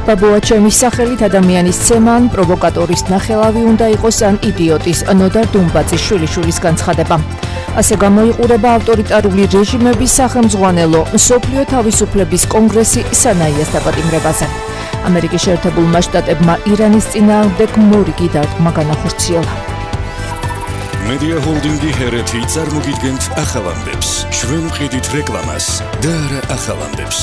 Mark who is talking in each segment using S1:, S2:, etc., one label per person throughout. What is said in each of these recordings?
S1: ბაბუაჩემის სახელით ადამიანის ცემა ან პროვოკატორის ნახელავი უნდა იყოს ან იდიოტის ნოდარ დუმბაძის შვილიშვილის განცხადება. ასე გამოიყურება ავტორიტარული რეჟიმების სახელმძღვანელო მსოფლიო თავისუფლების კონგრესი სანაიას დაპატიმრებაზე. ამერიკის შეერთებულმა შტატებმა ირანის წინააღმდეგ მორიგი დარტყმა განახორციელა.
S2: Media Holding-ი ჰერეთი წარმოგიდგენთ ახალამდებს. ჩვენ ვყიდით რეკლამას და არა ახალამდებს.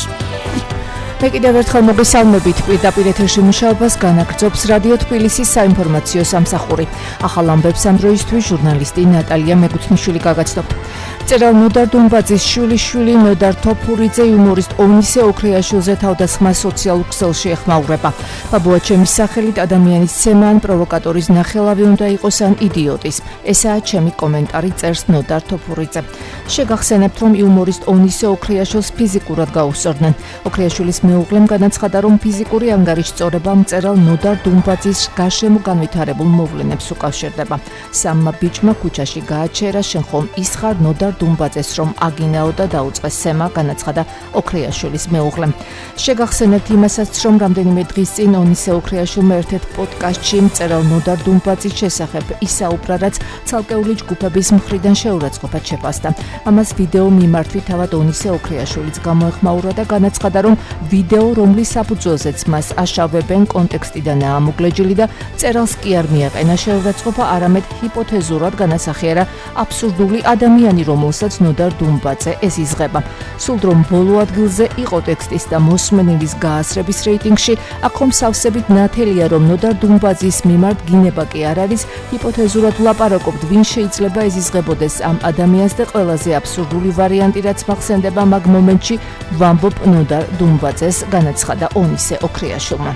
S1: მე კიდევ ერთხელ მოგესალმებით. პირდაპირ ეთერში მუშაობას განაგრძობს რადიო თბილისის საინფორმაციო სამსახური. ახალ ამბებს ამ დროისთვის ჟურნალისტი ნატალია მეგუთნიშვილი გაგაცნობ. მწერალ ნოდარ დუმბაძის შვილიშვილი ნოდარ თოფურიძე იუმორისტ ონისე ოქრიაშვილზე თავდასხმა სოციალურ ქსელში ეხმაურება. ბაბუაჩემის სახელით ადამიანის ცემა ან პროვოკატორის ნახელავი უნდა იყოს ან იდიოტის. ესაა ჩემი კომენტარი, წერს ნოდარ თოფურიძე. შეგახსენებთ, რომ იუმორისტ ონისე ოქრიაშვილს ფიზიკურად გაუსწორდნენ. ოქრიაშვილის მეუღლემ განაცხადა, რომ ფიზიკური ანგარიშწორება მწერალ ნოდარ დუმბაძის გარშემო განვითარებულ მოვლენებს უკავშირდება. სამმა ბიჭმა ქუჩაში გააჩერა, შენ ხომ ის ხარ ნოდარ დუმბაძეს, რომ აგინაო და დაუწყეს სემა, განაცხადა ოქრიაშვილის მეუღლემ. შეგახსენებთ იმასაც, რომ რამდენიმე დღის წინ ონისე ოქრიაშვილმა ერთ-ერთ პოდკასტში მწერალ ნოდარ დუმბაძის შესახებ ისაუბრა, რაც ცალკეული ჯგუფების მხრიდან შეურაცხყოფად შეფასდა. ამას ვიდეო მიმართვით თავად ონისე ოქრიაშვილიც გამოეხმაურა და განაცხადა, რომ ვიდეო, რომლის საფუძველზეც მას აშავებენ, კონტექსტიდანაა ამოგლეჯილი და წერალს კი არ მიაყენა შეურაცხყოფა, არამედ ჰიპოთეზურად განასახიერა აბსურდული ადამიანი, რომელსაც ნოდარ დუმბაძე ეზიზღება. სულ რომ ბოლო ადგილზე იყო ტექსტის და მოსმენელის გაასრების რეიტინგში, აქ ხომ სავსებით ნათელია, რომ ნოდარ დუმბაძის მიმართ გინება კი არ არის, ჰიპოთეზურად ვლაპარაკობთ, ვინ შეიძლება ეზიზღებოდეს ამ ადამიანს და ყველაზე აბსურდული ვარიანტი, რაც მახსენდება მაგ მომენტში, ვამბობ ნოდარ დუმბაძეს, განაცხადა ონისე ოქრიაშვილმა.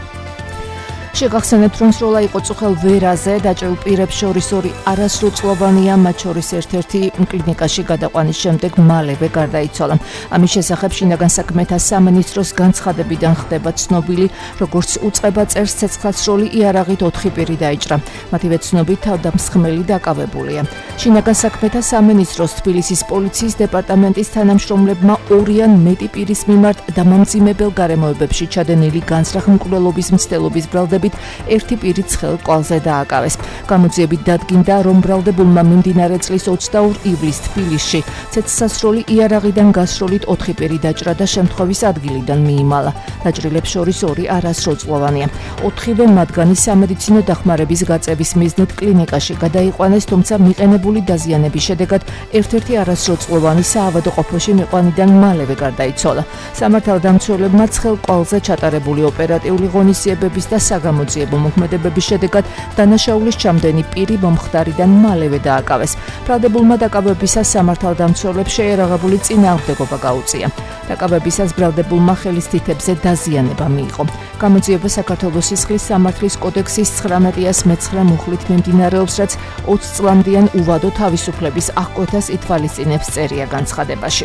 S1: შეგახსენებთ, რომ სროლა იყო წუხელ ვერაზე, დაჭრილ პირებს შორის ორი არასრულწლოვანია, მათ შორის ერთ-ერთი კლინიკაში გადაყვანის შემდეგ მალევე გარდაიცვალა. ამის შესახებ შინაგან საქმეთა სამინისტროს განცხადებიდან ხდება ცნობილი, როგორც უწყება წერს ცეცხლსროლი იარაღით 4 პირი დაიჭრა. მათივე ცნობით თავდამსხმელი დაკავებულია. შინაგან საქმეთა სამინისტროს თბილისის პოლიციის დეპარტამენტის თანამშრომლებმა 2 ან მეტი პირის მიმართ დამამძიმებელ გარემოებებში ჩადენილი განზრახ-მკვლელობის მცდელობის ბრალდებით ერთი პირი ცხელ კვალზე დააკავეს. გამოძიებით დადგინდა, რომ ბრალდებულმა მიმდინარე წლის 22 ივლისს თბილისში ცეცხლსროლი იარაღიდან გასროლით 4 პირი დაჭრა და შემთხვევის ადგილიდან მიიმალა. დაჭრილებს შორის 2 არასრულწლოვანია. 4-ვე მათგანი სამედიცინო დახმარების გაწევის მიზნით კლინიკაში გადაიყვანეს, თუმცა მიყენებული დაზიანების შედეგად ერთ-ერთი არასრულწლოვანი საავადმყოფოში მიყვანიდან მალევე გარდაიცვალა. სამართალდამცველებმა ცხელ კვალზე ჩატარებული ოპერატიული ღონისძიებების და გამოძიებო მოქმედებების შედეგად დანაშაულის ჩამდენი პირი მომხდარიდან მალევე დააკავეს. ბრალდებულმა დაკავებისას სამართალდამცველებს შეერაღებული წინააღმდეგობა გაუწია. დაკავებისას ბრალდებულმა ხელის თითებზე დაზიანება მიიღო. გამოძიება საქართველოს სისხლის სამართლის კოდექსის 19-9 მუხლით მიმდინარეობს, რაც 20 წლამდიან უვადო თავისუფლების აღკვეთას ითვალისწინებს წერია განცხადებაში.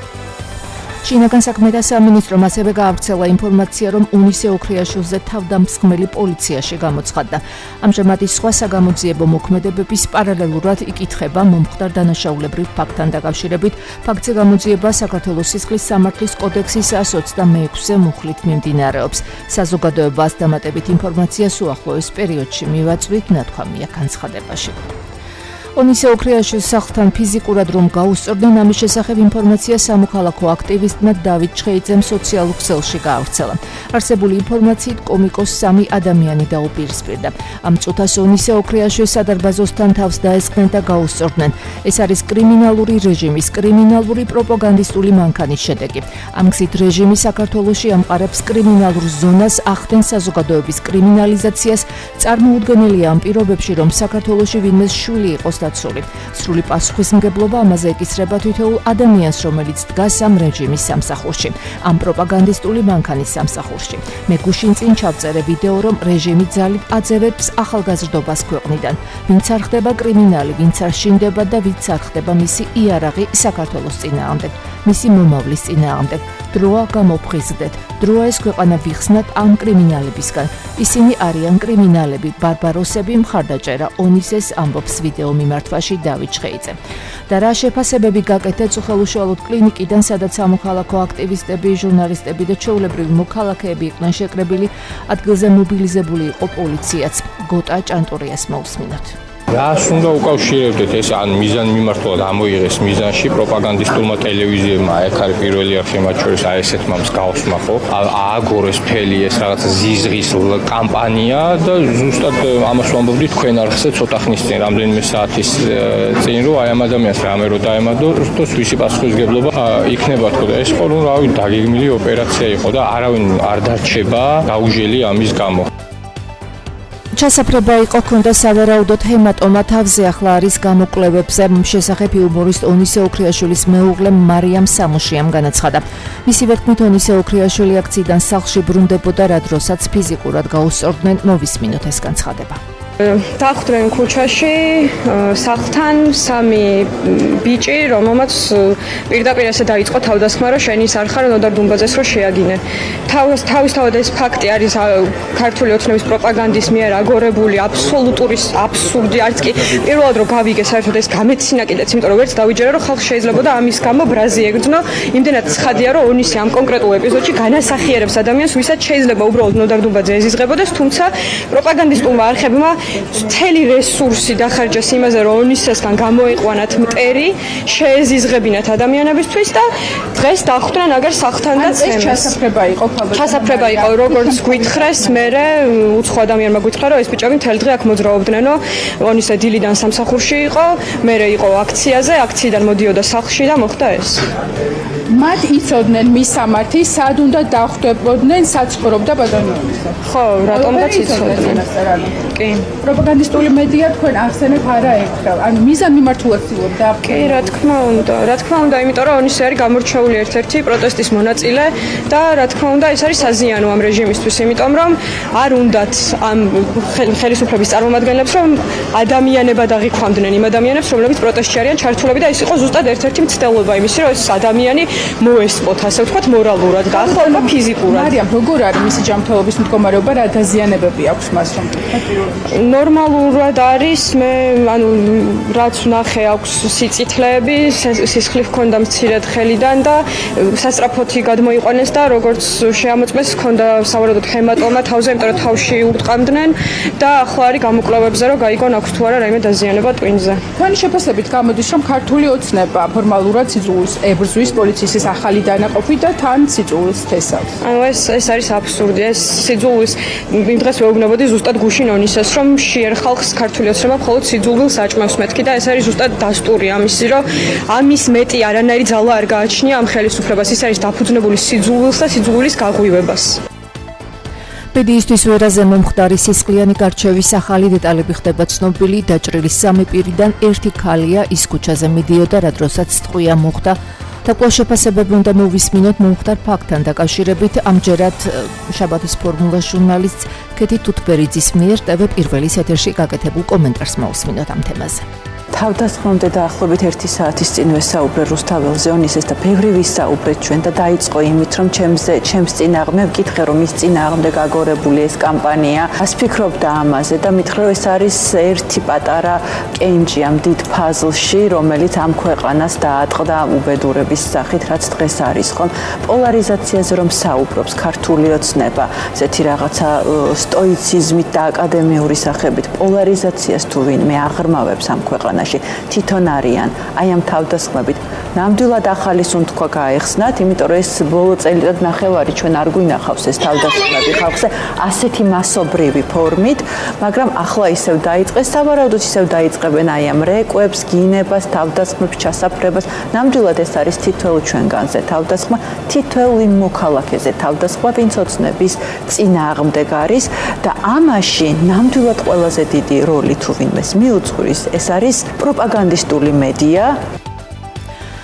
S1: შინაგან საქმეთა სამინისტრომ ასევე გაავრცელა ინფორმაცია, რომ ონისე ოქრიაშვილზე თავდამსხმელი პოლიციაში გამოცხადდა. ამჟამად ის სხვა საგამოძიებო მოქმედებების პარალელურად იკითხება მომხდარ დანაშაულებრივ ფაქტთან დაკავშირებით. ფაქტზე გამოძიება საქართველოს სისხლის სამართლის კოდექსის 126 მუხლით მიმდინარეობს. საზოგადოებას დამატებით ინფორმაციას უახლოეს პერიოდში მივაწვით, ნათქვამია განცხადებაში. ონისე ოქრიაშვილს სახლთან ფიზიკურად რომ გაუსწორდნენ, ამის შესახებ ინფორმაცია სამოქალაქო აქტივისტმა დავით ჩხეიძემ სოციალურ ქსელში გაავრცელა. არსებული ინფორმაციით კომიკოს 3 ადამიანი დაუპირისპირდა. ამ წუთას ონისე ოქრიაშვილს სადარბაზოსთან თავს დაესხნენ და გაუსწორდნენ. ეს არის კრიმინალური რეჟიმის კრიმინალური პროპაგანდისტული მანქანის შედეგი. ამ გზით რეჟიმი საქართველოში ამყარებს კრიმინალურ ზონას, ახდენს საზოგადოების კრიმინალიზაციას. წარმოუდგენელია ამ პირობებში, რომ საქართველოში ვინმე შვილი იყოს დაცული. სრული პასუხისმგებლობა ამაზე ეკისრება თითოეულ ადამიანს, რომელიც დგას ამ რეჟიმის სამსახურში, ამ პროპაგანდისტული მანქანის სამსახურში. მე გუშინ წინ ჩავწერე ვიდეო, რომ რეჟიმი ძალით აძევებს ახალგაზრდობას ქვეყნიდან. ვინც არ ხდება კრიმინალი, ვინც არ შინდება და ვინც არ ხდება მისი იარაღი საქართველოს წინააღმდეგ. მისი მომავლის წინააღმდეგ. დროა გამოფხიზდეთ, დროა ეს ქვეყანა ვიხსნათ ამ კრიმინალებისგან. ისინი არიან კრიმინალები, ბარბაროსები, მხარდაჭერა ონისეს ამბობს ვიდეო მიმართვაში დავით ჭხეიძე. და რა შეფასებები გაკეთეთ უხელუშუალოდ კლინიკიდან, სადაც სამოქალაქო აქტივისტები, ჟურნალისტები და ჩვეულებრივი მოქალაქეები იყვნენ შეკრებილი, ადგილზე მობილიზებული იყო პოლიციაც. გოტა ჭანტურიას მოусმინოთ.
S3: რას უნდა უკავშირებდეთ ეს ან მიზანმიმართულად ამოიღეს მიზანში პროპაგანდისტულმა ტელევიზიებმა ეგ არის პირველი არხი მათ შორის აი ესეთმა მსგავსმა ხო ააგორეს ფელი ეს რაღაც ზიზღის კამპანია და ზუსტად ამას ვამბობდი თქვენ არხზე ცოტა ხნის წინ რამდენიმე საათის წინ რომ აი ამ ადამიანს რამე რო დაემადო თოს ვისი პასუხისგებლობა იქნება თქო და ეს ხო რომ რავი დაგეგმილი ოპერაცია იყო და არავინ არ დარჩება გაუჟელი ამის გამო.
S1: ჩასაფრება იყო ქონდა სავარაუდოდ ჰემატომა თავზე ახლა არის გამოკვლევებზე შესახებ იუმორისტ ონისე ოქრიაშვილის მეუღლე მარიამ სამუშიამ განაცხადა. მისი ვერთხმით ონისე ოქრიაშვილი აქციიდან სახლში ბრუნდებოდა რა დროსაც ფიზიკურად გაუსწორდნენ მოვისმინოთ ეს განცხადება.
S4: დახვდნენ ქუჩაში სახლთან სამი ბიჭი, რომელმაც პირდაპირ ესე დაიწყო თავდასხმა, რომ შენ ის არ ხარ ნოდარ დუმბაძეს რო შეაგინე. თავისთავად ეს ფაქტი არის ქართული ოცნების პროპაგანდის მიერ აგორებული აბსოლუტური აბსურდი, არც კი პირველად რომ გავიგე საერთოდ ეს გამეცინა კიდეც, იმიტომ რომ ვერც დავიჯერა რომ ხალხი შეიძლებოდა ამის გამო ბრაზი ეგრძნო, იმდენად ცხადია რომ ონისი ამ კონკრეტულ ეპიზოდში განასახიერებს ადამიანს, ვისაც შეიძლება უბრალოდ ნოდარ დუმბაძე ეზიზღებოდეს, თუმცა პროპაგანდისტულმა არხებმა მთელი რესურსი დახარჯეს იმაზე, რომ ონისესგან გამოიყვანათ მტერი, შეეზიზღებინათ ადამიანებისთვის და დღეს დახვდნენ აგერ სახლთან და
S5: ეს ჩასაფრება იყო ფაბრიკა.
S4: ჩასაფრება იყო, როგორც გვითხრეს, მერე უცხო ადამიანმა გვითხრა, რომ ეს ბიჭები მთელი დღე აქ მოძრაობდნენო, ონისე დილიდან სამსახურში იყო, მერე იყო აქციაზე, აქციიდან მოდიოდა სახლში და მოხდა ეს.
S5: მათ იცოდნენ მისამართი, სად უნდა დახვდებოდნენ, საცხოვრობდა ბატონიოსი.
S4: ხო, რატომღაც იცოდნენ. კი.
S5: პროპაგანდისტული მედია თქვენ ახსენებ არა ეკრა. ანუ მიზანმიმართულად ცდილობდა.
S4: კი, რა თქმა უნდა, იმიტომ რომ ონისე არის გამორჩეული ერთ-ერთი პროტესტის მონაწილე და რა თქმა უნდა, ეს არის საზიანო ამ რეჟიმისთვის, იმიტომ რომ არ უნდათ ამ ხელისუფლების წარმომადგენლებს რომ ადამიანებად აღიქვამდნენ იმ ადამიანებს, რომლებიც პროტესტში არიან ჩართულები და ეს იყო ზუსტად ერთ-ერთი მცდელობა იმისი, რომ ეს ადამიანი მოესწოთ, ასე ვთქვათ, მორალურად და ახლა ფიზიკურად.
S5: მარიამ, როგორ არის მისი ჯანმრთელობის მდგომარეობა, რა დაზიანებები აქვს მას რომ?
S4: ნორმალურად არის, მე ანუ რაც ვნახე აქვს სიწითლეები, სისხლი ჰქონდა მცირედ ხელიდან და სასწრაფოთი გადმოიყვანეს და როგორც შეამოწმეს, ჰქონდა სავარაუდოდ ჰემატომა თავზე, იმიტომ რომ თავში უტყამდნენ და ახლა არის გამოკვლევებზე, რომ გაიგონ აქვს თუ არა რაიმე დაზიანება ტვინზე.
S5: თქვენი შეფასებით გამოდის, რომ ქართული ოცნება ფორმალურად სიძულვილს ებრძვის პოლიციის ეს ახალი დანაყოფი და თან სიძულვილს თესავს.
S4: ანუ ეს არის აბსურდი. ეს სიძულვილს იმ დღეს ვეუბნებოდი ზუსტად გუშინ ონისეს, რომ შეერ ხალხს ქართული ოცნება მხოლოდ სიძულვილს აჭმევს მეთქი და ეს არის ზუსტად დასტური ამისი, რომ ამის მეტი არანაირი ძალა არ გააჩნია ამ ხელისუფლებას. ის არის დაფუძნებული სიძულვილს და სიძულვილის გაღვივებას.
S1: პედიისტვის ვერაზე მომხდარი სისხლიანი გარჩევის ახალი დეტალები ხდება ცნობილი. დაჭრილი სამი პირიდან ერთი ქალია, ის ქუჩაზე მიდიოდა, რა დროსაც ტყვია მოხდა. და კვლავ შეფასებები უნდა მოვისმინოთ მომხდარ ფაქტთან დაკავშირებით. ამჯერად შაბათის ფორმულას ჟურნალისტ ქეთი თუთბერიძის მიერ TV პირველის ეთერში გაკეთებულ კომენტარს მოვისმინოთ ამ თემაზე.
S6: თავდასხმამდე დაახლოებით 1 საათის წინ ვესაუბრე რუსთაველზე ონისეს და ბევრი ვისაუბრეთ ჩვენ და დაიწყო იმით, რომ ჩემს წინააღმდეგ ვკითხე, რომ ის წინააღმდეგ აგორებული ეს კამპანია, ას ფიქრობდა ამაზე და მითხრა, რომ ეს არის ერთი პატარა კენჭი ამ დიდ ფაზლში, რომელიც ამ ქვეყანას დაატყდა უბედურების სახით, რაც დღეს არის, ხომ? პოლარიზაციაზე რომ საუბრობს ქართული ოცნება, ესეთი რაღაცა სტოიციზმით და აკადემიური სახებით პოლარიზაციას თუ ვინმე აღრმავებს ამ ქვეყანაში თვითონ არიან აი ამ თავდასხმებით. ნამდვილად ახალი სუნთქვა გაეხსნათ, იმიტომ რომ ეს ბოლო წელიწად ნახევარი ჩვენ არ გვინახავს ეს თავდასხმები ხალხზე ასეთი მასობრივი ფორმით, მაგრამ ახლა ისევ დაიწყეს, სავარაუდოდ ისევ დაიწყებენ აი ამ რეკვებს, გინებას, თავდასხმებს, ჩასაფრებას. ნამდვილად ეს არის თითოეულ ჩვენგანზე თავდასხმა, თითოეულ იმ მოქალაქეზე თავდასხმა, ვინც ოცნების წინააღმდეგ არის და ამაში ნამდვილად ყველაზე დიდი როლი თუ ვინმეს მიუძღვრის, ეს არის პროპაგანდისტული მედია.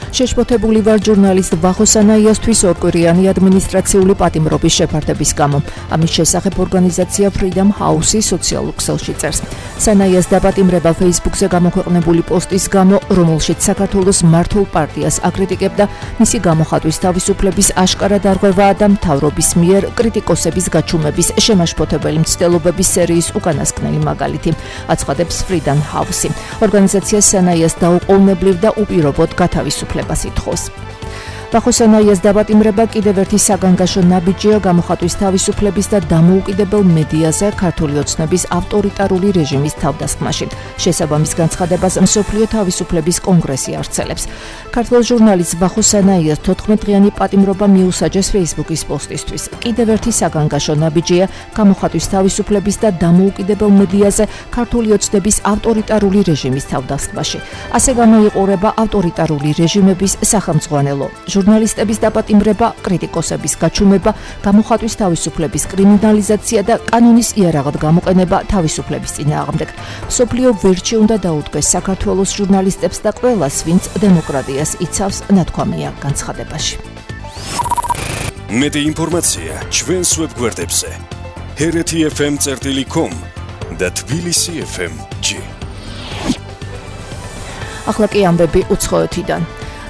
S1: შეშფოთებული ვარ ჟურნალისტ ვახო სანაიასთვის ორკვირიანი ადმინისტრაციული პატიმრობის შეფარდების გამო. ამის შესახებ ორგანიზაცია Freedom House-ი სოციალურ ქსელში წერს. სანაიას დაპატიმრება Facebook-ზე გამოქვეყნებული პოსტის გამო, რომელშიც საქართველოს მართულ პარტიას აკრიტიკებდა, მისი გამოხატვის თავისუფლების აშკარა დარღვევაა და მთავრობის მიერ კრიტიკოსების გაჩუმების შემაშფოთებელი მცდელობების სერიის უკანასკნელი მაგალითი, აცხადებს Freedom House-ი. ორგანიზაცია სანაიას დაუყოვნებლივ და უპირობოდ გათავისუფლებას ითხოვს. ვახო სანაიას დაპატიმრება კიდევ ერთი საგანგაშო ნაბიჯია გამოხატვის თავისუფლების და დამოუკიდებელ მედიაზე ქართული ოცნების ავტორიტარული რეჟიმის თავდასხმაში. შესაბამის განცხადებას მსოფლიო თავისუფლების კონგრესი ავრცელებს. ქართველ ჟურნალისტ ვახო სანაიას 14-დღიანი პატიმრობა მიუსაჯეს Facebook-ის პოსტისთვის. კიდევ ერთი საგანგაშო ნაბიჯია გამოხატვის თავისუფლების და დამოუკიდებელ მედიაზე ქართული ოცნების ავტორიტარული რეჟიმის თავდასხმაში. ასე გამოიყურება ავტორიტარული რეჟიმების სახელმძღვანელო. ჟურნალისტების დაპატიმრება, კრიტიკოსების გაჩუმება, გამოხატვის თავისუფლების კრიმინალიზაცია და კანონის იარაღად გამოყენება თავისუფლების წინააღმდეგ. მსოფლიო ვერჩი უნდა დაუდგეს საქართველოს ჟურნალისტებს და ყველას, ვინც დემოკრატიას იცავს, ნათქვამია განცხადებაში.
S2: მეტი ინფორმაცია ჩვენს ვებგვერდებზე hrt.fm.com და tbilisi.fm.g.
S1: ახლა კი ამბები უცხოეთიდან.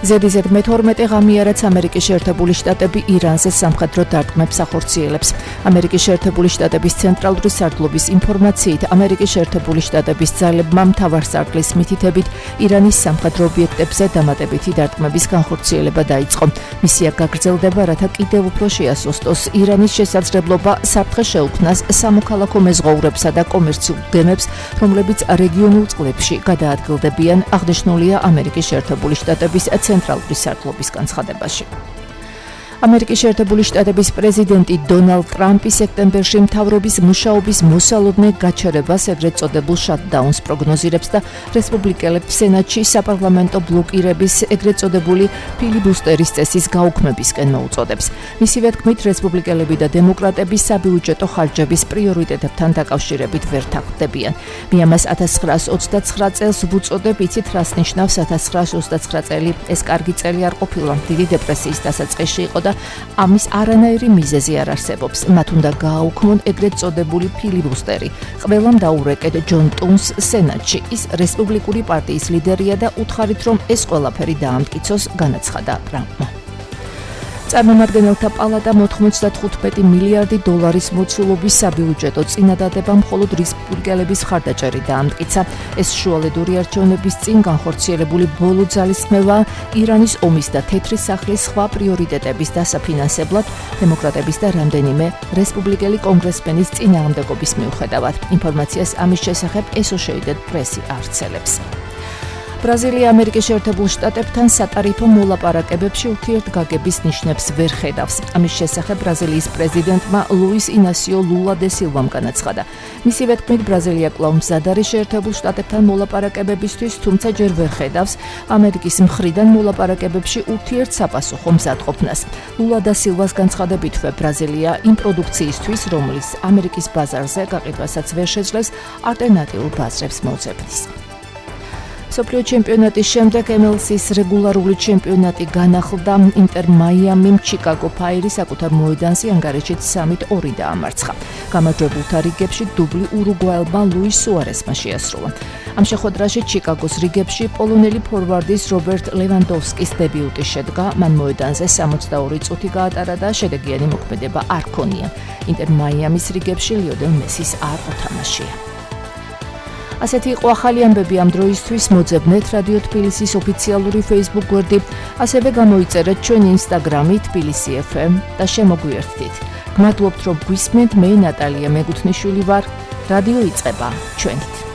S1: ZZ-12 ღამიარაც ამერიკის შეერთებული შტატები ირანზე სამხედრო დარტყმებს ახორციელებს. ამერიკის შეერთებული შტატების ცენტრალური სარდლობის ინფორმაციით, ამერიკის შეერთებული შტატების ძალებმა მთავარსარდლის მითითებით ირანის სამხედრო ობიექტებზე დამატებითი დარტყმების განხორციელება დაიწყო. მისია გაგრძელდება, რათა კიდევ უფრო შეასუსტოს ირანის შესაძლებლობა საფრთხე შეუქმნას სამოქალაქო მეზღვაურებსა და კომერციულ გემებს, რომლებიც რეგიონულ წყლებში გადაადგილდებიან, აღნიშნულია ამერიკის შეერთებული შტატების ცენტრალური სარდლობის განცხადებაში. ამერიკის შეერთებული შტატების პრეზიდენტი დონალდ ტრამპი სექტემბერში მთავრობის მუშაობის მოსალოდნე გაჩერებას, ეგრეთ წოდებულ შატდაუნს პროგნოზირებს და რესპუბლიკელებს სენატში საპარლამენტო ბლოკირების, ეგრეთ წოდებული ფილიბუსტერის წესის გაუქმებისკენ მოუწოდებს. მისივე თქმით, რესპუბლიკელები და დემოკრატები საბიუჯეტო ხარჯების პრიორიტეტებთან დაკავშირებით ვერ თაგვდებიან. მე ამას 1929 წელს ვუწოდებ, იცით რას ნიშნავს 1929 წელი? ეს კარგი წელი არ ყოფილა, დიდი დეპრესიის დასაწყისში იყო და ამის არანაირი მიზეზი არ არსებობს. მათ უნდა გააუქმონ ეგრეთ წოდებული ფილიბუსტერი. ყველამ დაურეკეთ ჯონ ტუნს სენატში. ის რესპუბლიკური პარტიის ლიდერია და უთხარით, რომ ეს ყველაფერი დაამტკიცოს, განაცხადა ტრამპმა. წარმომადგენელთა პალატამ 95 მილიარდი დოლარის მოცულობის საბიუჯეტო წინადადება მხოლოდ რესპუბლიკელების მხარდაჭერით დაამტკიცა. ეს შუალედური არჩევნების წინ განხორციელებული ბოლო ძალისხმევაა ირანის ომის და თეთრი სახლის სხვა პრიორიტეტების დასაფინანსებლად დემოკრატების და რამდენიმე რესპუბლიკელი კონგრესმენის წინააღმდეგობის მიუხედავად. ინფორმაციას ამის შესახებ Associated Press-ი ავრცელებს. ბრაზილია ამერიკის შეერთებულ შტატებთან სატარიფო მოლაპარაკებებში ურთიერთგაგების ნიშნებს ვერ ხედავს. ამის შესახებ ბრაზილიის პრეზიდენტმა ლუის ინასიო ლულა დე სილვამ განაცხადა. მისივე თქმით, ბრაზილია კვლავ მზად არის შეერთებულ შტატებთან მოლაპარაკებებისთვის, თუმცა ჯერ ვერ ხედავს ამერიკის მხრიდან მოლაპარაკებებში ურთიერთსაპასუხო მზადყოფნას. ლულა და სილვას განცხადებითვე ბრაზილია იმ პროდუქციისთვის, რომლის ამერიკის ბაზარზე გაყიდვასაც ვერ შეძლებს, ალტერნატიულ ბაზრებს მოუძებნის. მსოფლიო ჩემპიონატის შემდეგ MLS-ის რეგულარული ჩემპიონატი განახლდა. ინტერ მაიამიმ ჩიკაგო ფაირი საკუთარ მოედანზე ანგარიშით 3-2 დაამარცხა. გამარჯვებულთა რიგებში დუბლი ურუგვაელმა ლუის სუარესმა შეასრულა. ამ შეხვედრაში ჩიკაგოს რიგებში პოლონელი ფორვარდის რობერტ ლევანდოვსკის დებიუტი შედგა. მან მოედანზე 62 წუთი გაატარა და შედეგიანი მოქმედება არ ქონია. ინტერ მაიამის რიგებში ლიოდელ მესის არ უთამაშია. ასეთი იყო ახალი ამბები ამ დროისთვის. მოძებნეთ რადიო თბილისის ოფიციალური Facebook გვერდი, ასევე გამოიწერეთ ჩვენი Instagram-ი თბილისი FM და შემოგვიერთდით. გმადლობთ, რომ გვისმენთ. მე ნატალია მეგუთნიშვილი ვარ. რადიო იწყება ჩვენით.